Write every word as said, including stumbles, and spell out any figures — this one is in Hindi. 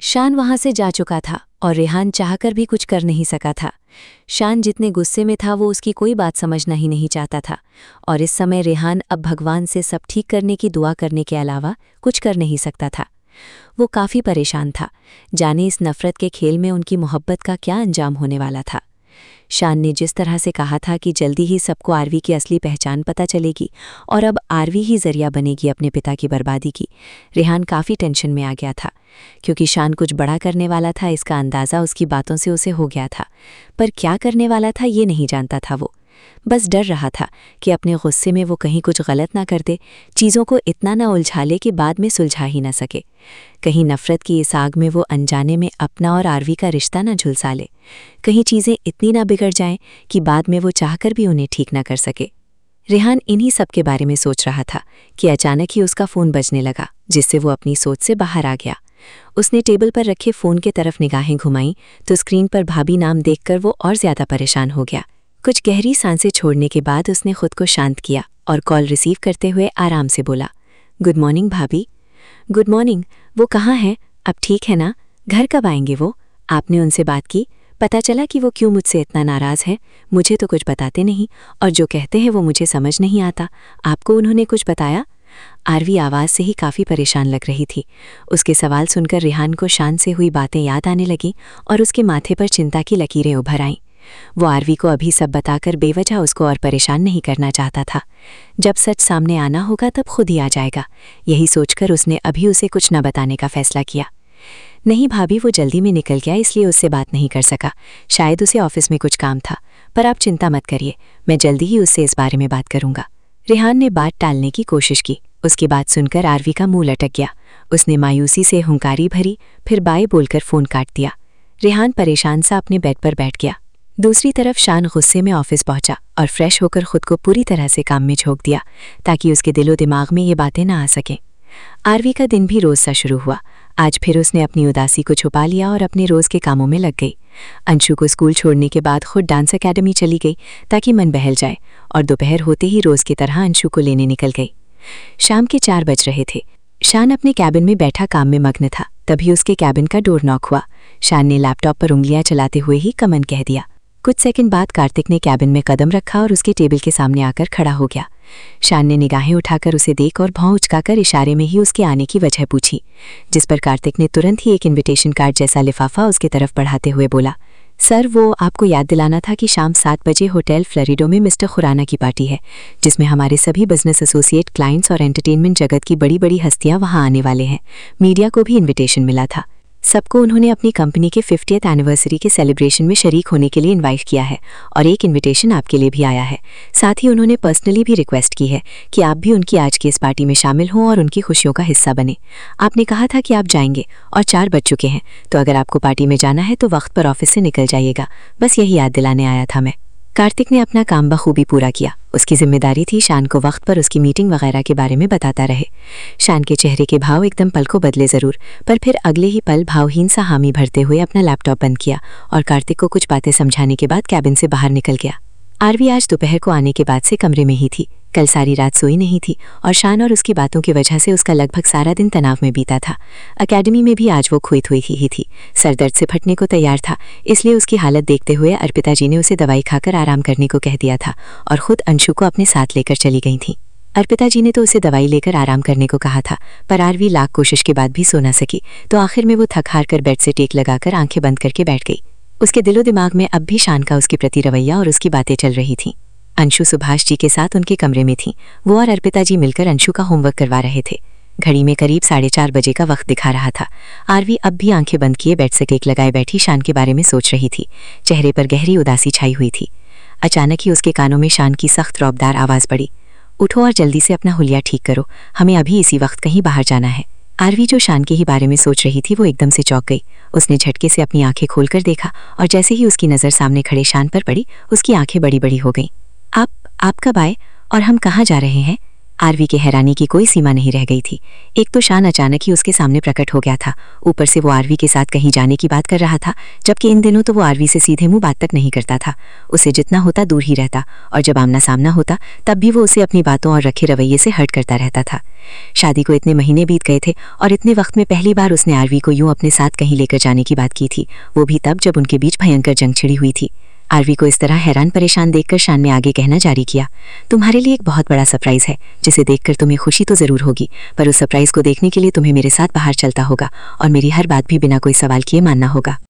शान वहां से जा चुका था और रेहान चाहकर भी कुछ कर नहीं सका था। शान जितने गुस्से में था वो उसकी कोई बात समझना ही नहीं चाहता था और इस समय रेहान अब भगवान से सब ठीक करने की दुआ करने के अलावा कुछ कर नहीं सकता था। वो काफ़ी परेशान था, जाने इस नफ़रत के खेल में उनकी मोहब्बत का क्या अंजाम होने वाला था। शान ने जिस तरह से कहा था कि जल्दी ही सबको आरवी की असली पहचान पता चलेगी और अब आरवी ही जरिया बनेगी अपने पिता की बर्बादी की, रेहान काफ़ी टेंशन में आ गया था। क्योंकि शान कुछ बड़ा करने वाला था, इसका अंदाज़ा उसकी बातों से उसे हो गया था, पर क्या करने वाला था ये नहीं जानता था। वो बस डर रहा था कि अपने गुस्से में वो कहीं कुछ गलत ना कर दे, चीज़ों को इतना ना उलझा ले कि बाद में सुलझा ही ना सके। कहीं नफ़रत की इस आग में वो अनजाने में अपना और आरवी का रिश्ता ना झुलसा ले, कहीं चीज़ें इतनी ना बिगड़ जाएं कि बाद में वो चाहकर भी उन्हें ठीक ना कर सके। रेहान इन्हीं सब के बारे में सोच रहा था कि अचानक ही उसका फ़ोन बजने लगा, जिससे वो अपनी सोच से बाहर आ गया। उसने टेबल पर रखे फ़ोन के तरफ निगाहें घुमाईं तो स्क्रीन पर भाभी नाम देखकर वो और ज़्यादा परेशान हो गया। कुछ गहरी सांसें छोड़ने के बाद उसने खुद को शांत किया और कॉल रिसीव करते हुए आराम से बोला, गुड मॉर्निंग भाभी। Good morning. वो कहाँ हैं? अब ठीक है ना? घर कब आएंगे वो? आपने उनसे बात की? पता चला कि वो क्यों मुझसे इतना नाराज़ है? मुझे तो कुछ बताते नहीं और जो कहते हैं वो मुझे समझ नहीं आता। आपको उन्होंने कुछ बताया? आरवी आवाज़ से ही काफ़ी परेशान लग रही थी। उसके सवाल सुनकर रेहान को शान से हुई बातें याद आने लगीं और उसके माथे पर चिंता की लकीरें उभर आईं। वो आरवी को अभी सब बताकर बेवजह उसको और परेशान नहीं करना चाहता था। जब सच सामने आना होगा तब खुद ही आ जाएगा, यही सोचकर उसने अभी उसे कुछ न बताने का फैसला किया। नहीं भाभी, वो जल्दी में निकल गया इसलिए उससे बात नहीं कर सका, शायद उसे ऑफिस में कुछ काम था, पर आप चिंता मत करिए, मैं जल्दी ही उससे इस बारे में बात करूंगा। रेहान ने बात टालने की कोशिश की। उसकी बात सुनकर आरवी का मुंह लटक गया। उसने मायूसी से हुंकारी भरी, फिर बाय बोलकर फ़ोन काट दिया। रेहान परेशान सा अपने बेड पर बैठ गया। दूसरी तरफ शान गुस्से में ऑफिस पहुंचा और फ्रेश होकर खुद को पूरी तरह से काम में झोंक दिया ताकि उसके दिलो दिमाग में ये बातें ना आ सकें। आरवी का दिन भी रोज सा शुरू हुआ। आज फिर उसने अपनी उदासी को छुपा लिया और अपने रोज के कामों में लग गई। अंशु को स्कूल छोड़ने के बाद खुद डांस एकेडमी चली गई ताकि मन बहल जाए और दोपहर होते ही रोज की तरह अंशु को लेने निकल गई। शाम के चार बज रहे थे। शान अपने कैबिन में बैठा काम में मग्न था, तभी उसके कैबिन का डोर नॉक हुआ। शान ने लैपटॉप पर उंगलियां चलाते हुए ही कमन कह दिया। कुछ सेकंड बाद कार्तिक ने कैबिन में कदम रखा और उसके टेबल के सामने आकर खड़ा हो गया। शान ने निगाहें उठाकर उसे देख और भौं उचकाकर इशारे में ही उसके आने की वजह पूछी, जिस पर कार्तिक ने तुरंत ही एक इनविटेशन कार्ड जैसा लिफाफा उसके तरफ बढ़ाते हुए बोला, सर वो आपको याद दिलाना था कि शाम सात बजे होटल फ्लोरिडो में मिस्टर खुराना की पार्टी है, जिसमें हमारे सभी बिजनेस एसोसिएट, क्लाइंट्स और एंटरटेनमेंट जगत की बड़ी बड़ी हस्तियां वहां आने वाले हैं। मीडिया को भी इन्विटेशन मिला था। सबको उन्होंने अपनी कंपनी के फिफ्टियथ एनिवर्सरी के सेलिब्रेशन में शरीक होने के लिए इनवाइट किया है और एक इनविटेशन आपके लिए भी आया है। साथ ही उन्होंने पर्सनली भी रिक्वेस्ट की है कि आप भी उनकी आज की इस पार्टी में शामिल हों और उनकी खुशियों का हिस्सा बने। आपने कहा था कि आप जाएंगे और चार बज चुके हैं, तो अगर आपको पार्टी में जाना है तो वक्त पर ऑफिस से निकल जाइएगा। बस यही याद दिलाने आया था मैं। कार्तिक ने अपना काम बखूबी पूरा किया। उसकी जिम्मेदारी थी शान को वक्त पर उसकी मीटिंग वगैरह के बारे में बताता रहे। शान के चेहरे के भाव एकदम पल को बदले ज़रूर, पर फिर अगले ही पल भावहीन सा हामी भरते हुए अपना लैपटॉप बंद किया और कार्तिक को कुछ बातें समझाने के बाद कैबिन से बाहर निकल गया। आरवी आज दोपहर को आने के बाद से कमरे में ही थी। कल सारी रात सोई नहीं थी और शान और उसकी बातों की वजह से उसका लगभग सारा दिन तनाव में बीता था। अकेडमी में भी आज वो खोई थोई ही थी, सर दर्द से फटने को तैयार था, इसलिए उसकी हालत देखते हुए अर्पिता जी ने उसे दवाई खाकर आराम करने को कह दिया था और खुद अंशु को अपने साथ लेकर चली गई थी। अर्पिता जी ने तो उसे दवाई लेकर आराम करने को कहा था, पर आरवी लाख कोशिश के बाद भी सो न सकी, तो आखिर में वो थक हार कर बेड से टेक लगाकर आंखें बंद करके बैठ गई। उसके दिलो दिमाग में अब भी शान का उसके प्रति रवैया और उसकी बातें चल रही थीं। अंशु सुभाष जी के साथ उनके कमरे में थी। वो और अर्पिता जी मिलकर अंशु का होमवर्क करवा रहे थे। घड़ी में करीब साढ़े चार बजे का वक्त दिखा रहा था। आरवी अब भी आंखें बंद किए बेड से टेक लगाए बैठी शान के बारे में सोच रही थी। चेहरे पर गहरी उदासी छाई हुई थी। अचानक ही उसके कानों में शान की सख्त रौबदार आवाज़ पड़ी, उठो और जल्दी से अपना हुलिया ठीक करो, हमें अभी इसी वक्त कहीं बाहर जाना है। आरवी जो शान के ही बारे में सोच रही थी वो एकदम से चौंक गई। उसने झटके से अपनी आंखें खोलकर देखा और जैसे ही उसकी नज़र सामने खड़े शान पर पड़ी, उसकी आंखें बड़ी बड़ी हो गईं। आप आप कब आए और हम कहाँ जा रहे हैं? आरवी के हैरानी की कोई सीमा नहीं रह गई थी। एक तो शान अचानक ही उसके सामने प्रकट हो गया था, ऊपर से वो आरवी के साथ कहीं जाने की बात कर रहा था, जबकि इन दिनों तो वो आरवी से सीधे मुंह बात तक नहीं करता था। उसे जितना होता दूर ही रहता, और जब आमना सामना होता तब भी वो उसे अपनी बातों और रखे रवैये से हर्ट करता रहता था। शादी को इतने महीने बीत गए थे और इतने वक्त में पहली बार उसने आरवी को यूं अपने साथ कहीं लेकर जाने की बात की थी, वो भी तब जब उनके बीच भयंकर जंग छिड़ी हुई थी। आरवी को इस तरह हैरान परेशान देखकर शान ने आगे कहना जारी किया, तुम्हारे लिए एक बहुत बड़ा सरप्राइज है, जिसे देखकर तुम्हें खुशी तो जरूर होगी, पर उस सरप्राइज को देखने के लिए तुम्हें मेरे साथ बाहर चलता होगा और मेरी हर बात भी बिना कोई सवाल किए मानना होगा।